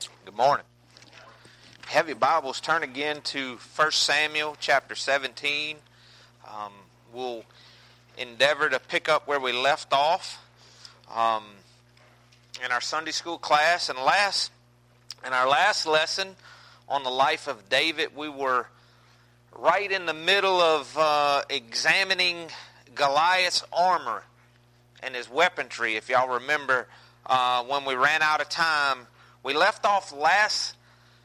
Good morning. Have your Bibles, turn again to 1 Samuel chapter 17. We'll endeavor to pick up where we left off in our Sunday school class. In our last lesson on the life of David, we were right in the middle of examining Goliath's armor and his weaponry. If y'all remember, when we ran out of time, we left off last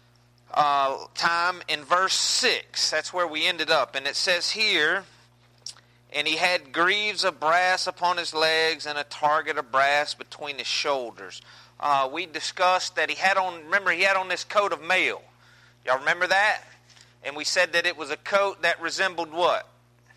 time in verse 6. That's where we ended up. And it says here, and he had greaves of brass upon his legs and a target of brass between his shoulders. We discussed that he had on this coat of mail. Y'all remember that? And we said that it was a coat that resembled what?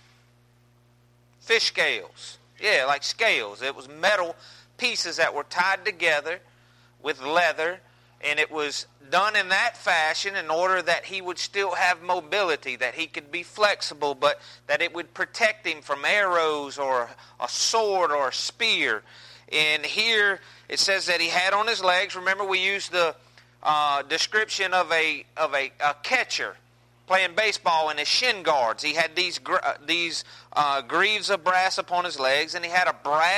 Fish scales. Yeah, like scales. It was metal pieces that were tied together with leather. And it was done in that fashion in order that he would still have mobility, that he could be flexible, but that it would protect him from arrows or a sword or a spear. And here it says that he had on his legs, remember we used the description of a catcher playing baseball in his shin guards. He had these greaves of brass upon his legs, and he had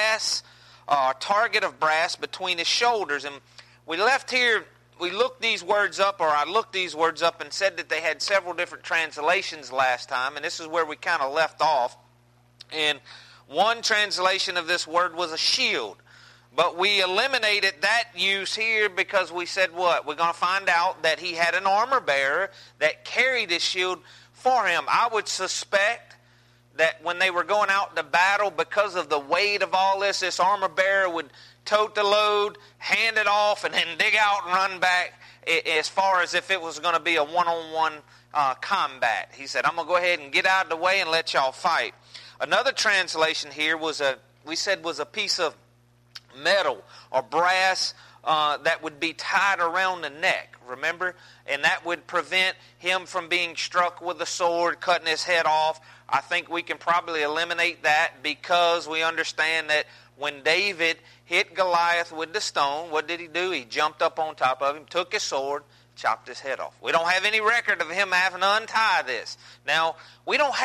a target of brass between his shoulders. And we left here, I looked these words up and said that they had several different translations last time, and this is where we kind of left off. And one translation of this word was a shield, but we eliminated that use here because we said what? We're going to find out that he had an armor bearer that carried his shield for him. I would suspect that when they were going out to battle, because of the weight of all this armor bearer would tote the load, hand it off, and then dig out and run back as far as if it was going to be a one-on-one combat. He said, I'm going to go ahead and get out of the way and let y'all fight. Another translation here was a piece of metal or brass that would be tied around the neck, remember? And that would prevent him from being struck with a sword, cutting his head off. I think we can probably eliminate that because we understand that when David hit Goliath with the stone, what did he do? He jumped up on top of him, took his sword, chopped his head off. We don't have any record of him having to untie this. Now, we got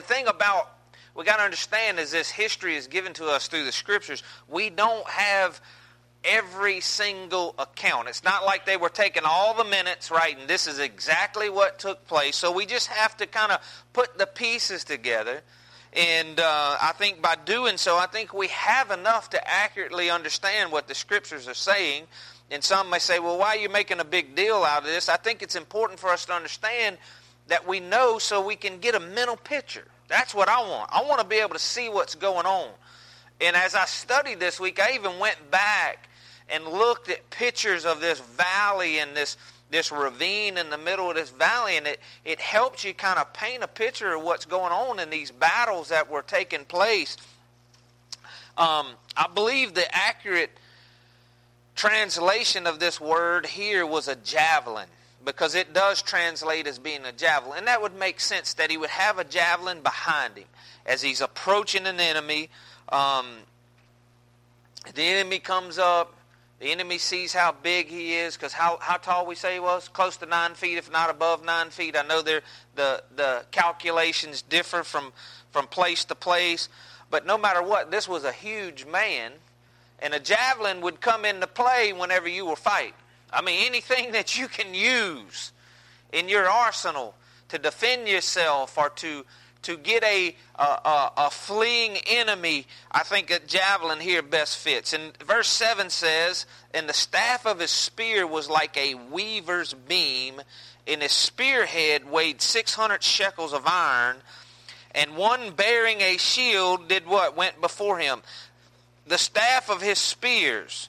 to understand is this history is given to us through the Scriptures. We don't have every single account. It's not like they were taking all the minutes, right, and this is exactly what took place. So we just have to kind of put the pieces together. And I think by doing so, I think we have enough to accurately understand what the Scriptures are saying. And some may say, well, why are you making a big deal out of this? I think it's important for us to understand that we know so we can get a mental picture. That's what I want. I want to be able to see what's going on. And as I studied this week, I even went back and looked at pictures of this valley and this ravine in the middle of this valley, and it helps you kind of paint a picture of what's going on in these battles that were taking place. I believe the accurate translation of this word here was a javelin, because it does translate as being a javelin. And that would make sense that he would have a javelin behind him as he's approaching an enemy. The enemy comes up. The enemy sees how big he is, because how tall we say he was? Close to 9 feet, if not above 9 feet. I know the calculations differ from place to place. But no matter what, this was a huge man. And a javelin would come into play whenever you were fighting. I mean, anything that you can use in your arsenal to defend yourself or to get a fleeing enemy, I think a javelin here best fits. And verse 7 says, and the staff of his spear was like a weaver's beam, and his spearhead weighed 600 shekels of iron, and one bearing a shield did what? Went before him. The staff of his spears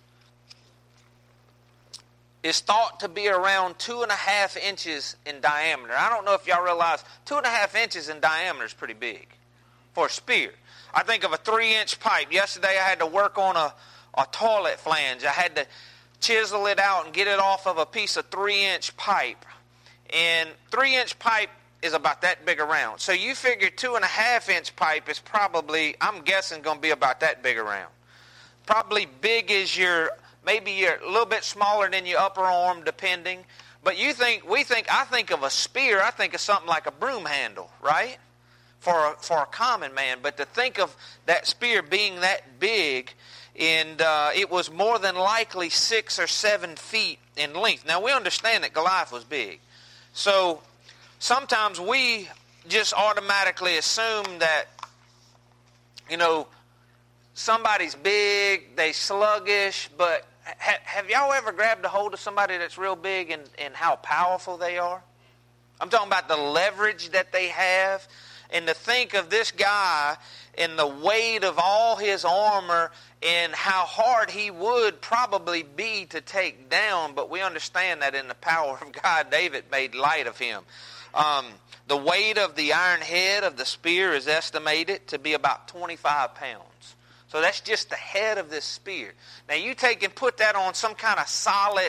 is thought to be around 2.5 inches in diameter. I don't know if y'all realize 2.5 inches in diameter is pretty big for a spear. I think of a 3-inch pipe. Yesterday I had to work on a toilet flange. I had to chisel it out and get it off of a piece of 3-inch pipe. And 3-inch pipe is about that big around. So you figure 2.5-inch pipe is probably, I'm guessing, going to be about that big around. Probably big as your Maybe you're a little bit smaller than your upper arm, depending. But I think of a spear, I think of something like a broom handle, right? For a common man. But to think of that spear being that big, and it was more than likely 6 or 7 feet in length. Now we understand that Goliath was big. So sometimes we just automatically assume that, somebody's big, they sluggish, but have y'all ever grabbed a hold of somebody that's real big and how powerful they are? I'm talking about the leverage that they have. And to think of this guy and the weight of all his armor and how hard he would probably be to take down, but we understand that in the power of God, David made light of him. The weight of the iron head of the spear is estimated to be about 25 pounds. So that's just the head of this spear. Now you take and put that on some kind of solid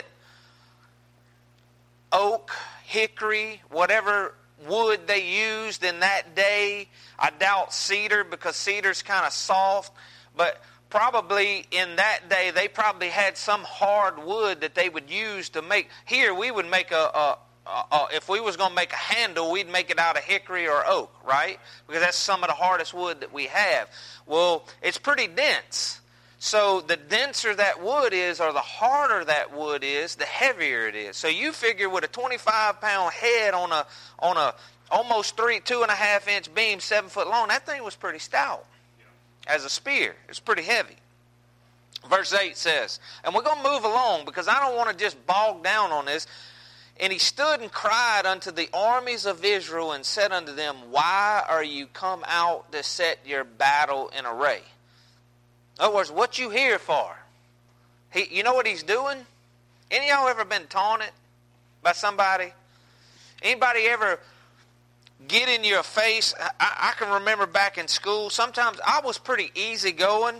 oak, hickory, whatever wood they used in that day. I doubt cedar, because cedar's kind of soft. But probably in that day they probably had some hard wood that they would use to make. Here we would make if we was going to make a handle, we'd make it out of hickory or oak, right? Because that's some of the hardest wood that we have. Well, it's pretty dense. So the denser that wood is, or the harder that wood is, the heavier it is. So you figure with a 25-pound head on a almost 2.5 inch beam, 7 foot long, that thing was pretty stout as a spear. It's pretty heavy. Verse 8 says, and we're going to move along because I don't want to just bog down on this. And he stood and cried unto the armies of Israel and said unto them, why are you come out to set your battle in array? In other words, what you here for? You know what he's doing? Any of y'all ever been taunted by somebody? Anybody ever get in your face? I can remember back in school, sometimes I was pretty easygoing,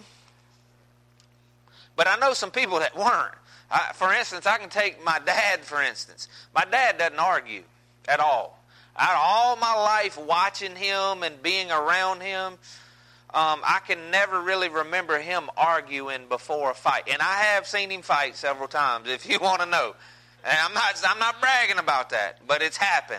but I know some people that weren't. For instance, I can take my dad, for instance. My dad doesn't argue at all. Out of all my life watching him and being around him, I can never really remember him arguing before a fight. And I have seen him fight several times, if you want to know. And I'm not bragging about that, but it's happened.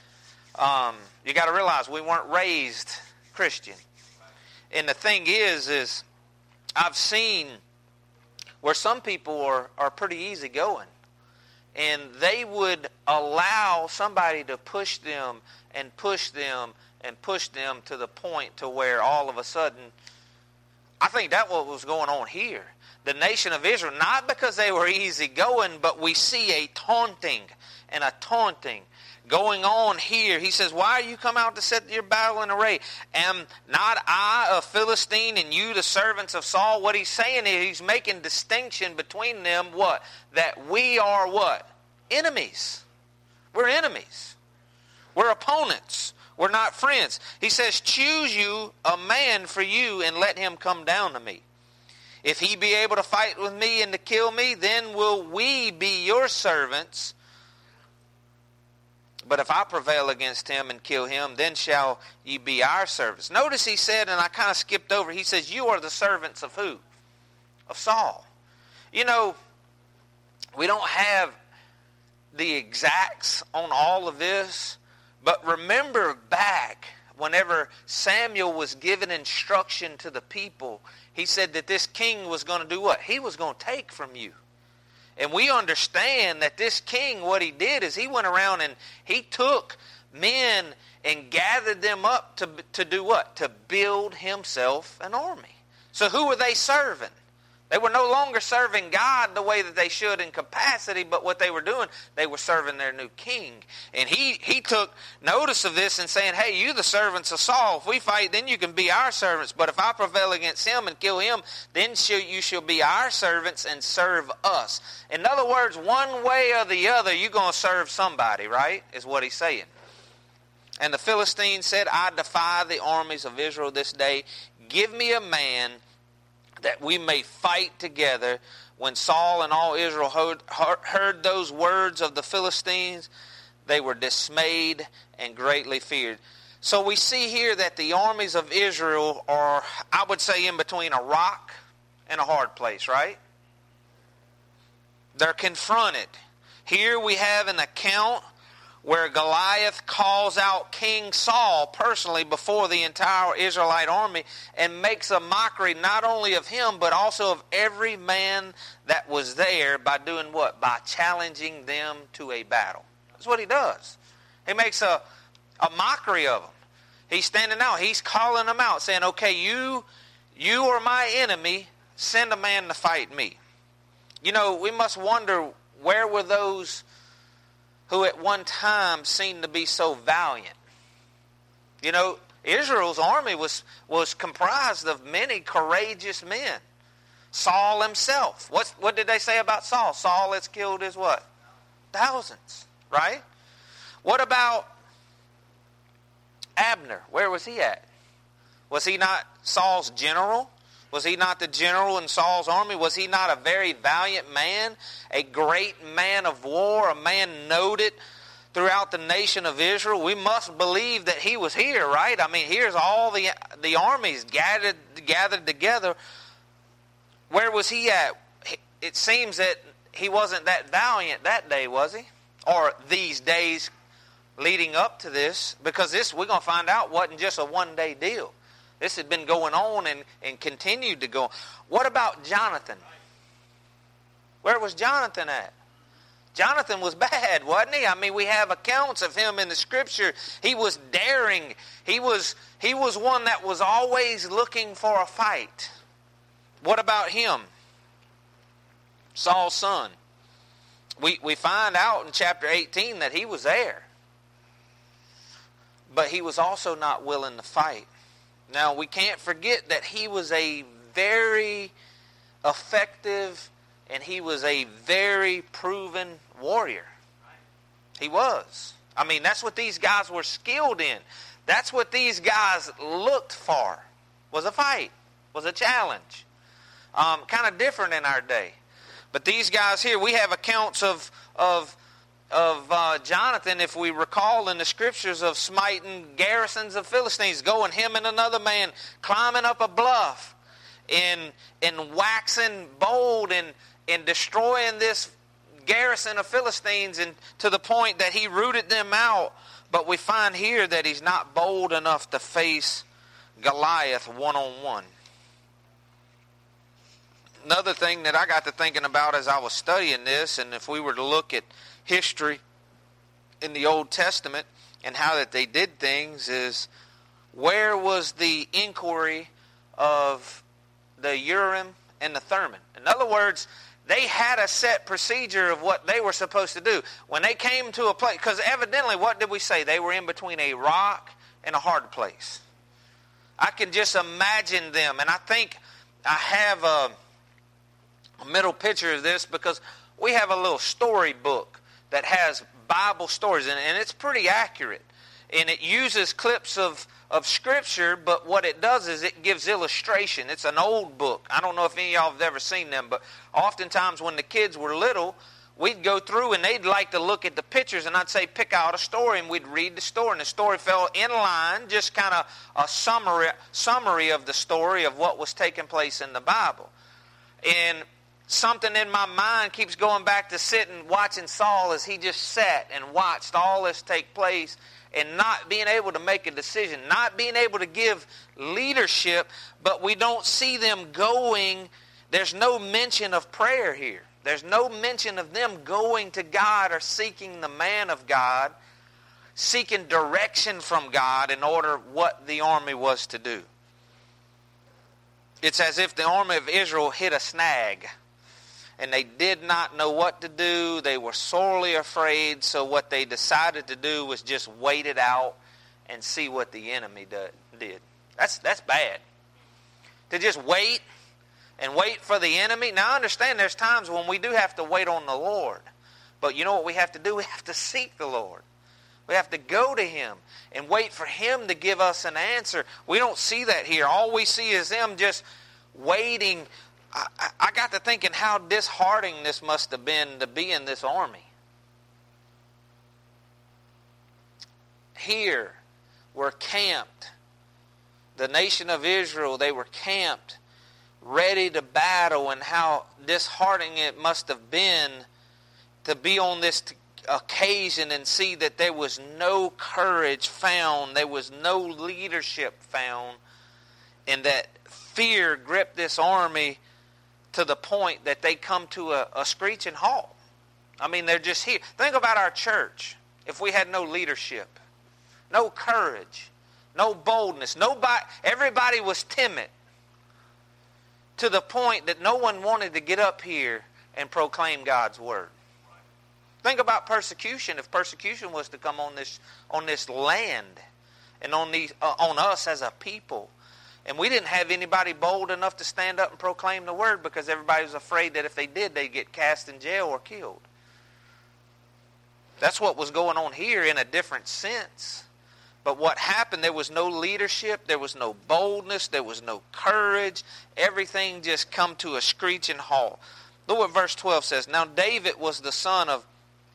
You got to realize we weren't raised Christian. And the thing is I've seen where some people are pretty easygoing, and they would allow somebody to push them and push them and push them to the point to where all of a sudden, I think that's what was going on here. The nation of Israel, not because they were easygoing, but we see a taunting going on here. He says, why are you come out to set your battle in array? Am not I a Philistine and you the servants of Saul? What he's saying is he's making distinction between them, what? That we are what? Enemies. We're enemies. We're opponents. We're not friends. He says, choose you a man for you and let him come down to me. If he be able to fight with me and to kill me, then will we be your servants. But if I prevail against him and kill him, then shall ye be our servants. Notice he said, and I kind of skipped over, he says, you are the servants of who? Of Saul. You know, we don't have the exacts on all of this, but remember back whenever Samuel was given instruction to the people, he said that this king was going to do what? He was going to take from you. And we understand that this king, what he did is he went around and he took men and gathered them up to do what? To build himself an army. So who were they serving? They were no longer serving God the way that they should in capacity, but what they were doing, they were serving their new king. And he took notice of this and saying, hey, you the servants of Saul. If we fight, then you can be our servants. But if I prevail against him and kill him, then you shall be our servants and serve us. In other words, one way or the other, you're going to serve somebody, right? Is what he's saying. And the Philistines said, I defy the armies of Israel this day. Give me a man that we may fight together. When Saul and all Israel heard those words of the Philistines, they were dismayed and greatly feared. So we see here that the armies of Israel are, I would say, in between a rock and a hard place, right? They're confronted. Here we have an account where Goliath calls out King Saul personally before the entire Israelite army and makes a mockery not only of him but also of every man that was there by doing what? By challenging them to a battle. That's what he does. He makes a mockery of them. He's standing out. He's calling them out, saying, okay, you are my enemy. Send a man to fight me. You know, we must wonder, where were those who at one time seemed to be so valiant? You know, Israel's army was comprised of many courageous men. Saul himself. What did they say about Saul? Saul has killed his what? Thousands, right? What about Abner? Where was he at? Was he not Saul's general? Was he not the general in Saul's army? Was he not a very valiant man, a great man of war, a man noted throughout the nation of Israel? We must believe that he was here, right? I mean, here's all the armies gathered together. Where was he at? It seems that he wasn't that valiant that day, was he? Or these days leading up to this, because this, we're going to find out, wasn't just a one-day deal. This had been going on and continued to go on. What about Jonathan? Where was Jonathan at? Jonathan was bad, wasn't he? I mean, we have accounts of him in the Scripture. He was daring. He was one that was always looking for a fight. What about him? Saul's son. We find out in chapter 18 that he was there. But he was also not willing to fight. Now, we can't forget that he was a very effective and he was a very proven warrior. He was. I mean, that's what these guys were skilled in. That's what these guys looked for, was a fight, was a challenge. Kind of different in our day. But these guys here, we have accounts of Jonathan, if we recall in the Scriptures, of smiting garrisons of Philistines, going him and another man, climbing up a bluff and waxing bold and destroying this garrison of Philistines, and to the point that he rooted them out. But we find here that he's not bold enough to face Goliath one-on-one. Another thing that I got to thinking about as I was studying this, and if we were to look at history in the Old Testament and how that they did things, is where was the inquiry of the Urim and the Thummim? In other words, they had a set procedure of what they were supposed to do. When they came to a place, because evidently, what did we say? They were in between a rock and a hard place. I can just imagine them, and I think I have a middle picture of this, because we have a little storybook that has Bible stories in it, and it's pretty accurate. And it uses clips of Scripture, but what it does is it gives illustration. It's an old book. I don't know if any of y'all have ever seen them, but oftentimes when the kids were little, we'd go through and they'd like to look at the pictures, and I'd say, pick out a story, and we'd read the story. And the story fell in line, just kind of a summary of the story of what was taking place in the Bible. And something in my mind keeps going back to sitting, watching Saul as he just sat and watched all this take place and not being able to make a decision, not being able to give leadership, but we don't see them going. There's no mention of prayer here. There's no mention of them going to God or seeking the man of God, seeking direction from God in order what the army was to do. It's as if the army of Israel hit a snag, and they did not know what to do. They were sorely afraid, so what they decided to do was just wait it out and see what the enemy did. That's bad. To just wait and wait for the enemy. Now, I understand there's times when we do have to wait on the Lord. But you know what we have to do? We have to seek the Lord. We have to go to Him and wait for Him to give us an answer. We don't see that here. All we see is them just waiting. I got to thinking how disheartening this must have been to be in this army. Here were camped. The nation of Israel, they were camped ready to battle, and how disheartening it must have been to be on this occasion and see that there was no courage found, there was no leadership found, and that fear gripped this army to the point that they come to a screeching halt. I mean, they're just here. Think about our church. If we had no leadership, no courage, no boldness, everybody was timid to the point that no one wanted to get up here and proclaim God's word. Think about persecution. If persecution was to come on this land and on us as a people, and we didn't have anybody bold enough to stand up and proclaim the word because everybody was afraid that if they did, they'd get cast in jail or killed. That's what was going on here in a different sense. But what happened, there was no leadership, there was no boldness, there was no courage. Everything just come to a screeching halt. Look what verse 12 says. Now David was the son of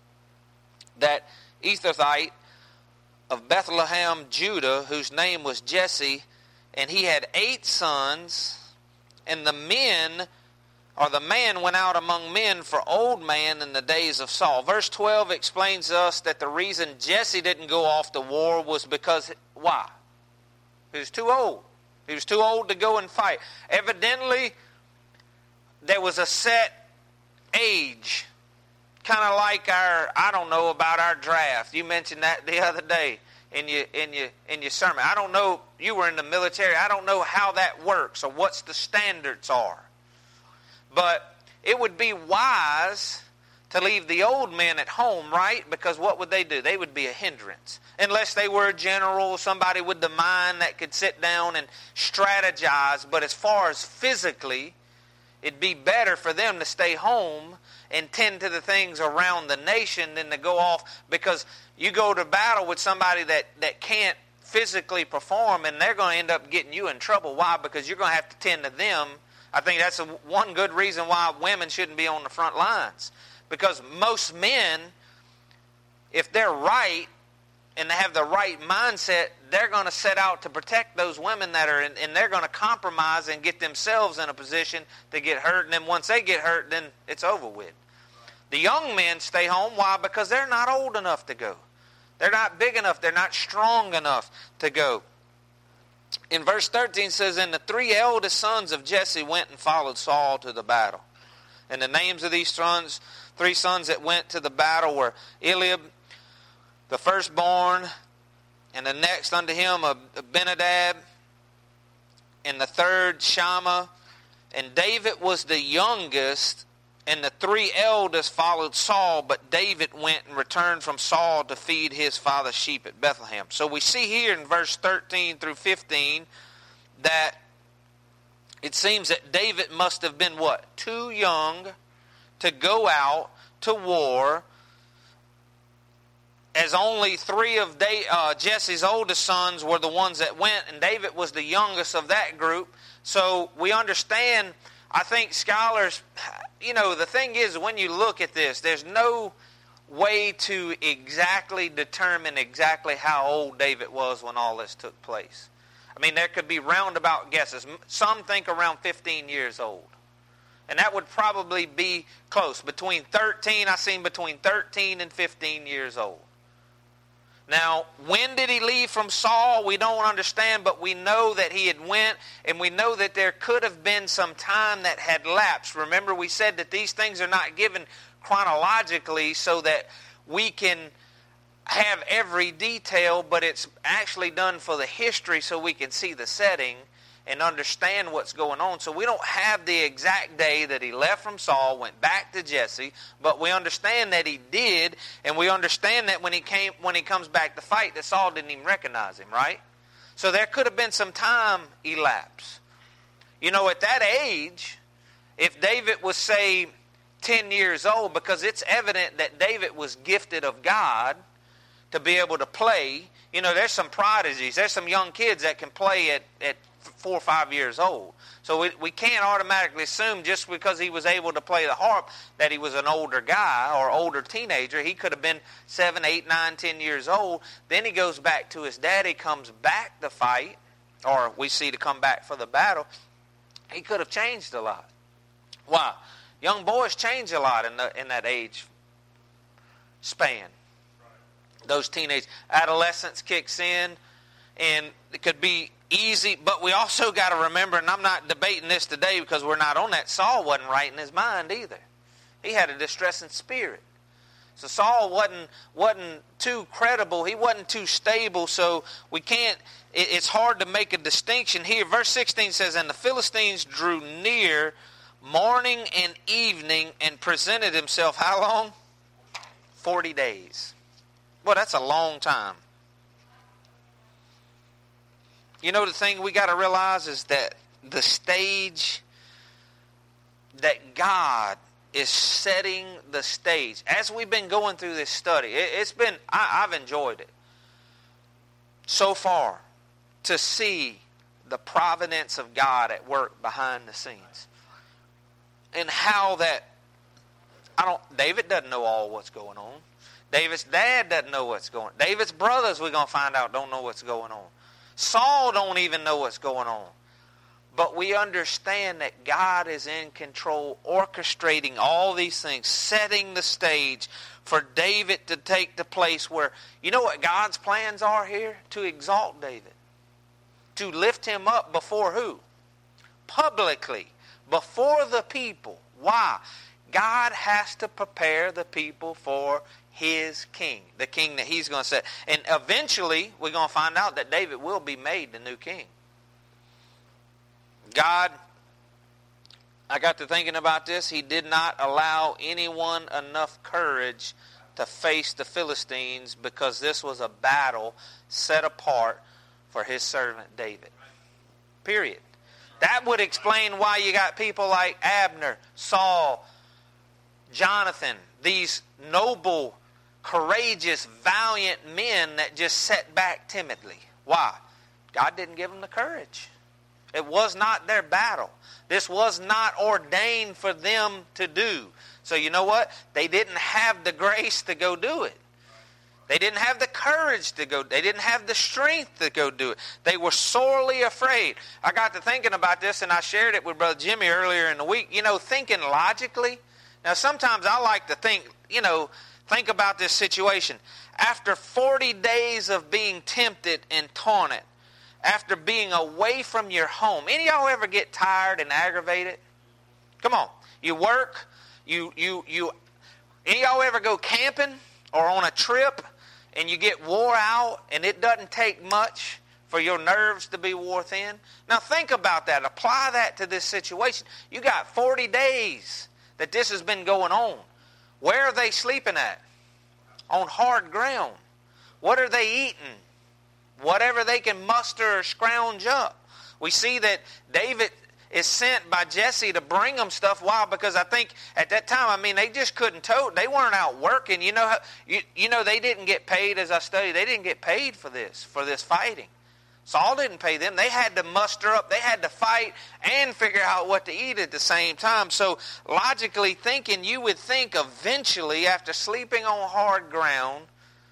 that Ephrathite of Bethlehem, Judah, whose name was Jesse, and he had 8 sons, and the man went out among men for old man in the days of Saul. Verse 12 explains to us that the reason Jesse didn't go off to war was because, why? He was too old. He was too old to go and fight. Evidently, there was a set age, kind of like about our draft. You mentioned that the other day in your sermon. I don't know, you were in the military. I don't know how that works or what the standards are. But it would be wise to leave the old men at home, right? Because what would they do? They would be a hindrance. Unless they were a general, somebody with the mind that could sit down and strategize. But as far as physically, it'd be better for them to stay home and tend to the things around the nation than to go off, because you go to battle with somebody that can't physically perform, and they're going to end up getting you in trouble. Why? Because you're going to have to tend to them. I think that's one good reason why women shouldn't be on the front lines. Because most men, if they're right and they have the right mindset, they're going to set out to protect those women that are in, and they're going to compromise and get themselves in a position to get hurt. And then once they get hurt, then it's over with. The young men stay home. Why? Because they're not old enough to go. They're not big enough. They're not strong enough to go. In verse 13 says, and the 3 eldest sons of Jesse went and followed Saul to the battle. And the names of these 3 sons that went to the battle were Eliab, the firstborn, and the next unto him Abinadab, and the third Shammah. And David was the youngest, and the 3 eldest followed Saul, but David went and returned from Saul to feed his father's sheep at Bethlehem. So we see here in verse 13 through 15 that it seems that David must have been what? Too young to go out to war, as only 3 of Jesse's oldest sons were the ones that went, and David was the youngest of that group. So we understand, I think scholars, the thing is, when you look at this, there's no way to exactly determine exactly how old David was when all this took place. I mean, there could be roundabout guesses. Some think around 15 years old. And that would probably be close. I've seen between 13 and 15 years old. Now, when did he leave from Saul? We don't understand, but we know that he had went, and we know that there could have been some time that had lapsed. Remember, we said that these things are not given chronologically so that we can have every detail, but it's actually done for the history so we can see the setting and understand what's going on. So we don't have the exact day that he left from Saul, went back to Jesse, but we understand that he did, and we understand that when he comes back to fight, that Saul didn't even recognize him, right? So there could have been some time elapsed. At that age, if David was, say, 10 years old, because it's evident that David was gifted of God to be able to play. There's some prodigies. There's some young kids that can play at 4 or 5 years old. So we can't automatically assume just because he was able to play the harp that he was an older guy or older teenager. He could have been 7, 8, 9, 10 years old. Then he goes back to his daddy, comes back to fight, or we see to come back for the battle. He could have changed a lot. Why? Young boys change a lot in that age span. Those teenage adolescence kicks in, and it could be easy, but we also got to remember, and I'm not debating this today because we're not on that, Saul wasn't right in his mind either. He had a distressing spirit. So Saul wasn't too credible. He wasn't too stable, so we can't, it's hard to make a distinction here. Verse 16 says, and the Philistines drew near morning and evening and presented himself how long? 40 days. Well, that's a long time. You know, the thing we got to realize is that the stage that God is setting the stage. As we've been going through this study, I've enjoyed it so far to see the providence of God at work behind the scenes. And how that, David doesn't know all what's going on. David's dad doesn't know what's going on. David's brothers, we're going to find out, don't know what's going on. Saul don't even know what's going on. But we understand that God is in control, orchestrating all these things, setting the stage for David to take the place where, you know what God's plans are here? To exalt David. To lift him up before who? Publicly. Before the people. Why? God has to prepare the people for his king. The king that he's going to set. And eventually, we're going to find out that David will be made the new king. God, I got to thinking about this. He did not allow anyone enough courage to face the Philistines because this was a battle set apart for his servant David. Period. That would explain why you got people like Abner, Saul, Jonathan, these noble, courageous, valiant men that just sat back timidly. Why? God didn't give them the courage. It was not their battle. This was not ordained for them to do. So you know what? They didn't have the grace to go do it. They didn't have the courage to go. They didn't have the strength to go do it. They were sorely afraid. I got to thinking about this, and I shared it with Brother Jimmy earlier in the week. You know, thinking logically. Now, sometimes I like to think about this situation. After 40 days of being tempted and taunted, after being away from your home. Any of y'all ever get tired and aggravated? Come on. You work. Any of y'all ever go camping or on a trip and you get wore out and it doesn't take much for your nerves to be wore thin? Now think about that. Apply that to this situation. You got 40 days that this has been going on. Where are they sleeping at? On hard ground. What are they eating? Whatever they can muster or scrounge up. We see that David is sent by Jesse to bring them stuff. Why? Because I think at that time, they just couldn't tote. They weren't out working. You know, they didn't get paid, as I studied. They didn't get paid for this fighting. Saul didn't pay them. They had to muster up. They had to fight and figure out what to eat at the same time. So logically thinking, you would think eventually, after sleeping on hard ground,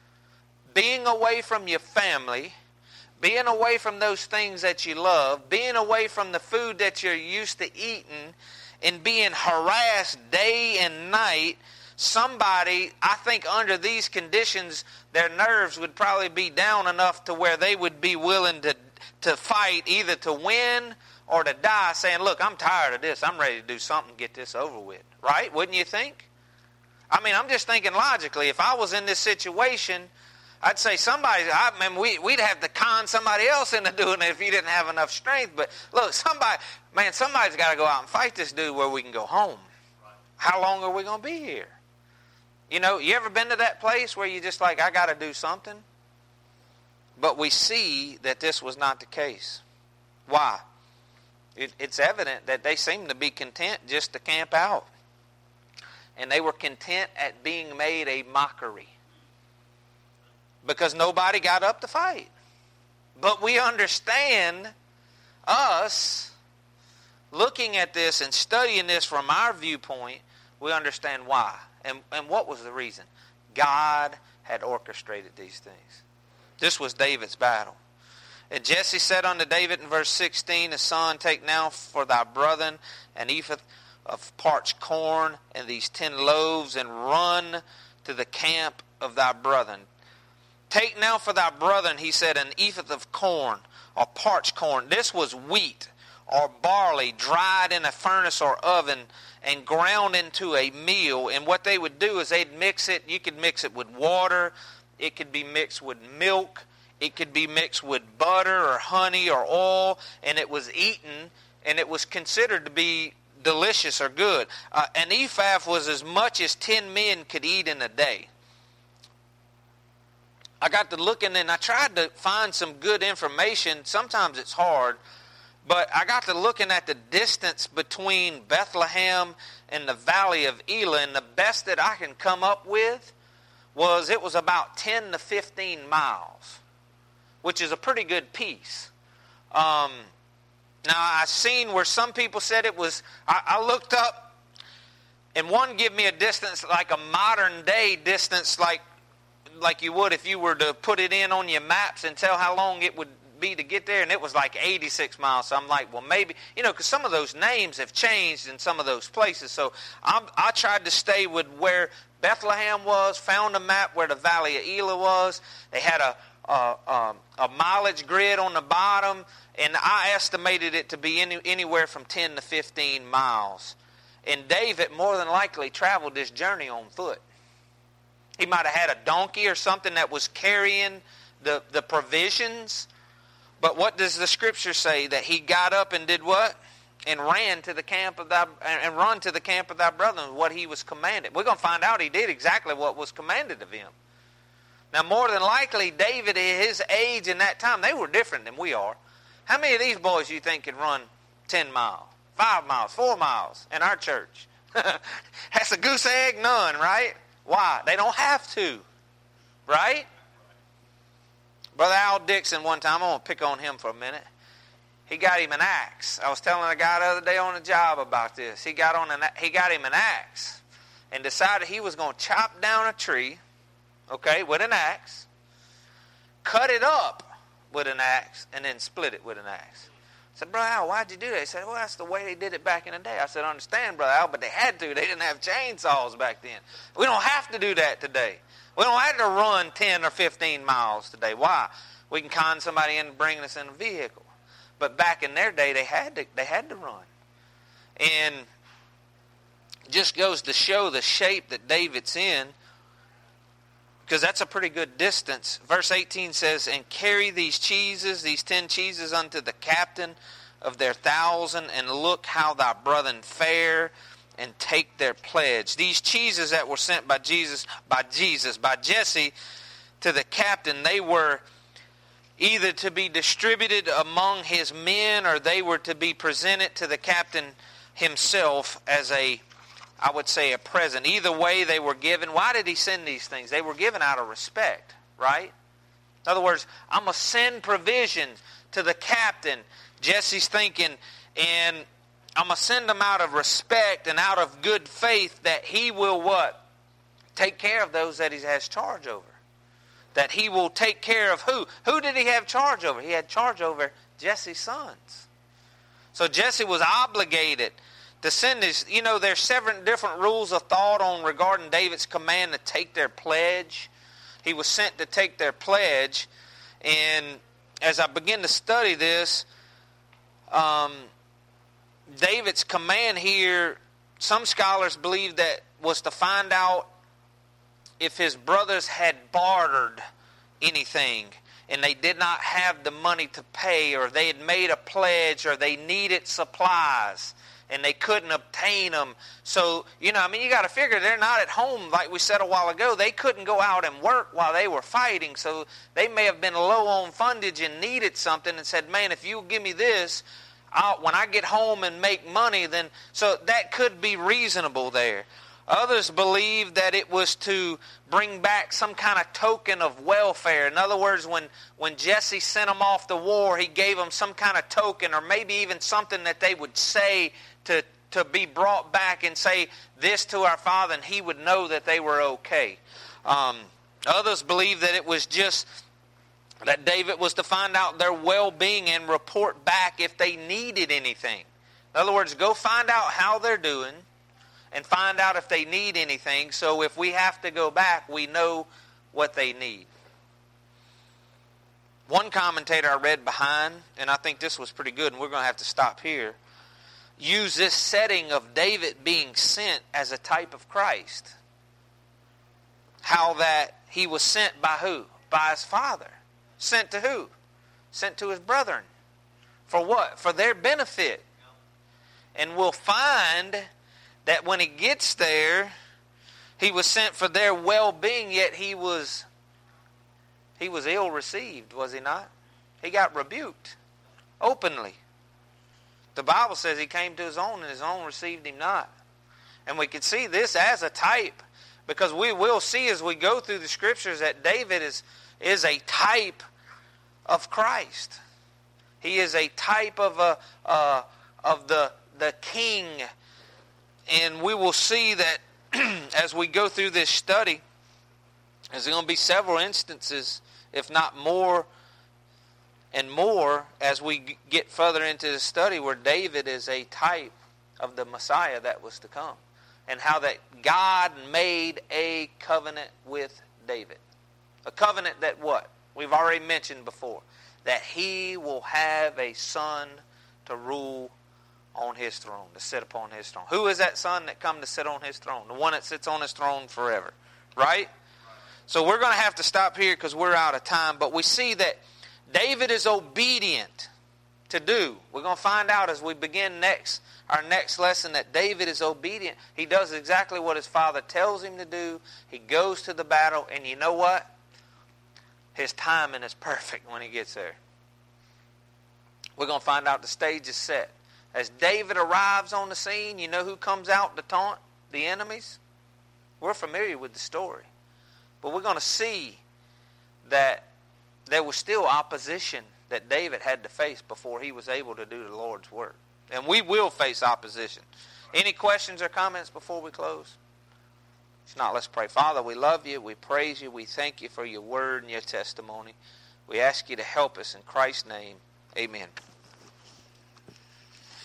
being away from your family, being away from those things that you love, being away from the food that you're used to eating, and being harassed day and night, somebody, I think under these conditions, their nerves would probably be down enough to where they would be willing to fight either to win or to die, saying, look, I'm tired of this. I'm ready to do something to get this over with. Right? Wouldn't you think? I'm just thinking logically. If I was in this situation, I'd say we'd have to con somebody else into doing it if he didn't have enough strength. But look, somebody's got to go out and fight this dude where we can go home. How long are we going to be here? You ever been to that place where you just like, I got to do something? But we see that this was not the case. Why? It's evident that they seemed to be content just to camp out. And they were content at being made a mockery. Because nobody got up to fight. But we understand us looking at this and studying this from our viewpoint, we understand why. And what was the reason? God had orchestrated these things. This was David's battle. And Jesse said unto David in verse 16, his son, take now for thy brethren an ephah of parched corn and these 10 loaves, and run to the camp of thy brethren. Take now for thy brethren, he said, an ephah of corn or parched corn. This was wheat or barley dried in a furnace or oven and ground into a meal. And what they would do is they'd mix it. You could mix it with water. It could be mixed with milk. It could be mixed with butter or honey or oil. And it was eaten, and it was considered to be delicious or good. An ephah was as much as 10 men could eat in a day. I got to looking, and I tried to find some good information. Sometimes it's hard. But I got to looking at the distance between Bethlehem and the valley of Elah, and the best that I can come up with was it was about 10 to 15 miles, which is a pretty good piece. Now, I seen where some people said it was, I looked up, and one give me a distance like a modern day distance, like you would if you were to put it in on your maps and tell how long it would be to get there, and it was like 86 miles. So I'm like, well, maybe, because some of those names have changed in some of those places. So I tried to stay with where Bethlehem was, found a map where the valley of Elah was. They had a mileage grid on the bottom, and I estimated it to be anywhere from 10 to 15 miles. And David more than likely traveled this journey on foot. He might have had a donkey or something that was carrying the provisions. But what does the scripture say? That he got up and did what? And ran to the camp of run to the camp of thy brethren, what he was commanded. We're going to find out he did exactly what was commanded of him. Now, more than likely, David, at his age in that time, they were different than we are. How many of these boys you think could run 10 miles, 5 miles, 4 miles in our church? That's a goose egg? None, right? Why? They don't have to, right? Brother Al Dixon one time, I'm going to pick on him for a minute. He got him an axe. I was telling a guy the other day on the job about this. He got him an axe and decided he was going to chop down a tree, with an axe, cut it up with an axe, and then split it with an axe. I said, Brother Al, why'd you do that? He said, well, that's the way they did it back in the day. I said, I understand, Brother Al, but they had to. They didn't have chainsaws back then. We don't have to do that today. We don't have to run 10 or 15 miles today. Why? We can con somebody in and bring us in a vehicle. But back in their day, they had to run. And just goes to show the shape that David's in, because that's a pretty good distance. Verse 18 says, and carry these 10 cheeses unto the captain of their 1,000, and look how thy brethren fare, and take their pledge. These cheeses that were sent by Jesse to the captain, they were either to be distributed among his men, or they were to be presented to the captain himself as a present. Either way, they were given. Why did he send these things? They were given out of respect, right? In other words, I'm going to send provision to the captain. Jesse's thinking, and I'm going to send them out of respect and out of good faith that he will what? Take care of those that he has charge over. That he will take care of who? Who did he have charge over? He had charge over Jesse's sons. So Jesse was obligated to send this. There's 7 different rules of thought on regarding David's command to take their pledge. He was sent to take their pledge. And as I begin to study this, David's command here, some scholars believe that was to find out if his brothers had bartered anything and they did not have the money to pay, or they had made a pledge, or they needed supplies and they couldn't obtain them. So, you got to figure they're not at home, like we said a while ago. They couldn't go out and work while they were fighting, so they may have been low on fundage and needed something and said, man, if you give me this, when I get home and make money, then... So that could be reasonable there. Others believe that it was to bring back some kind of token of welfare. In other words, when Jesse sent them off to war, he gave them some kind of token, or maybe even something that they would say to be brought back and say this to our father, and he would know that they were okay. Others believe that it was just That David was to find out their well-being and report back if they needed anything. In other words, go find out how they're doing and find out if they need anything, so if we have to go back, we know what they need. One commentator I read behind, and I think this was pretty good, and we're going to have to stop here, used this setting of David being sent as a type of Christ. How that he was sent by who? By his father. Sent to who? Sent to his brethren. For what? For their benefit. And we'll find that when he gets there, he was sent for their well-being, yet he was ill received, was he not? He got rebuked openly. The Bible says he came to his own, and his own received him not. And we can see this as a type, because we will see as we go through the Scriptures that David is a type of Christ. He is a type of the king. And we will see that as we go through this study, there's going to be several instances, if not more and more, as we get further into the study, where David is a type of the Messiah that was to come. And how that God made a covenant with David. A covenant that what? We've already mentioned before. That he will have a son to rule on his throne, to sit upon his throne. Who is that son that come to sit on his throne? The one that sits on his throne forever. Right? So we're going to have to stop here because we're out of time. But we see that David is obedient to do. We're going to find out as we begin our next lesson that David is obedient. He does exactly what his father tells him to do. He goes to the battle, and you know what? His timing is perfect when he gets there. We're going to find out the stage is set. As David arrives on the scene, you know who comes out to taunt the enemies? We're familiar with the story. But we're going to see that there was still opposition that David had to face before he was able to do the Lord's work. And we will face opposition. Any questions or comments before we close? If not, let's pray. Father, we love you. We praise you. We thank you for your word and your testimony. We ask you to help us in Christ's name. Amen.